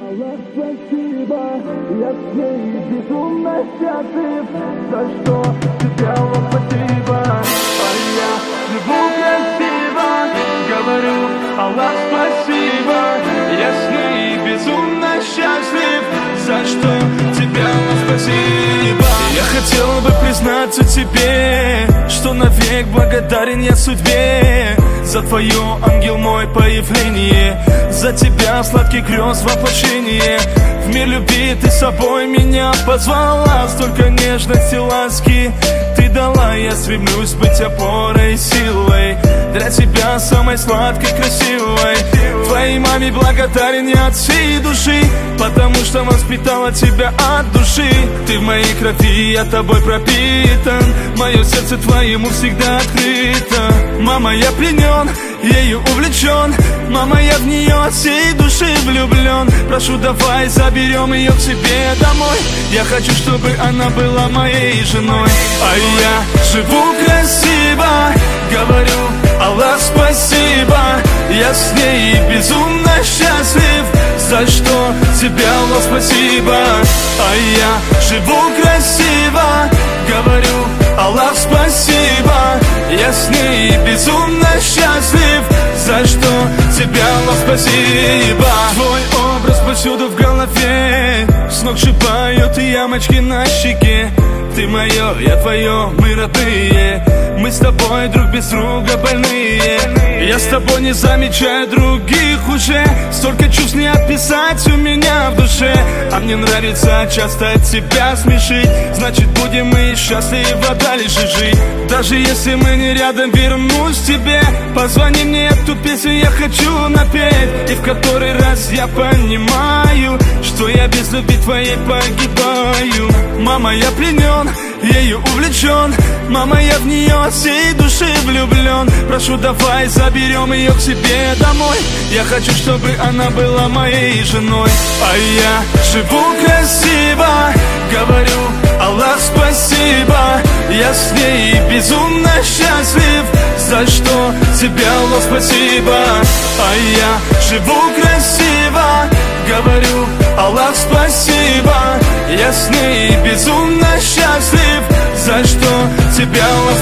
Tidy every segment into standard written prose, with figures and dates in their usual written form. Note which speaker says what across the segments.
Speaker 1: Аллах, спасибо, я с ней безумно счастлив, за что тебе, Аллах, спасибо. А я живу красиво, говорю, Аллах, спасибо, я с ней безумно счастлив, за что тебе, Аллах, спасибо. Я хотел бы признаться тебе, что навек благодарен я судьбе за твое, ангел мой, появление, за тебя сладкий грез воплощение. В мир любви ты собой меня позвала, столько нежности, ласки ты дала. Я стремлюсь быть опорой и силой для тебя, самой сладкой, красивой. Твоей маме благодарен я от всей души, потому что воспитала тебя от души. Ты в моей крови, я тобой пропитан, мое сердце твоему всегда открыто. Мама, я пленен, ею увлечен, мама, я в нее от всей души влюблен. Прошу, давай заберем ее к себе домой, я хочу, чтобы она была моей женой. А я живу красиво, говорю, Аллах, спасибо, я с ней безумно счастлив, за что тебе, Аллах, спасибо. А я живу красиво, говорю, Аллах, спасибо, я с ней безумно счастлив, за что тебе, Аллах, спасибо. Твой образ повсюду в голове, с ног шибают ямочки на щеке. Ты мое, я твое, мы родные, мы с тобой друг без друга больные. Я с тобой не замечаю других уже, столько чувств не описать у меня в душе. А мне нравится часто тебя смешить, значит будем мы счастливо дальше жить. Даже если мы не рядом, вернусь к тебе, позвони мне, эту песню я хочу напеть. И в который раз я понимаю, что я без любви твоей погибаю. Мама, я пленен, ею увлечен, мама, я в нее от всей души влюблен. Прошу, давай заберем ее к себе домой, я хочу, чтобы она была моей женой. А я живу красиво, говорю, Аллах, спасибо, я с ней безумно счастлив, за что тебе, Аллах, спасибо. А я живу красиво, говорю, Аллах, спасибо, я с ней безумно счастлив, за что тебе, Аллах,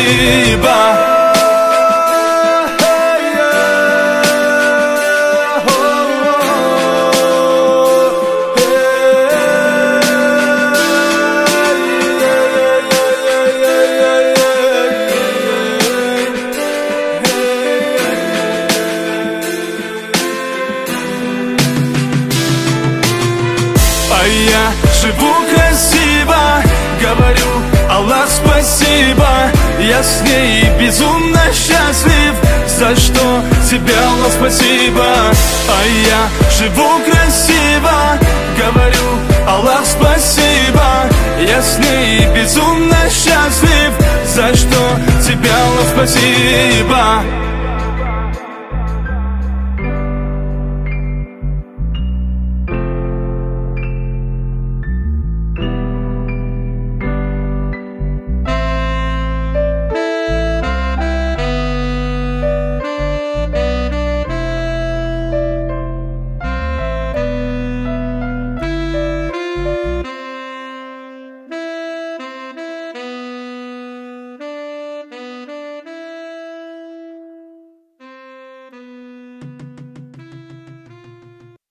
Speaker 1: спасибо. А я живу красиво, говорю, Аллах, спасибо, я с ней безумно счастлив, за что тебе, Аллах, спасибо. А я живу красиво, говорю, Аллах, спасибо, я с ней безумно счастлив, за что тебе, Аллах, спасибо.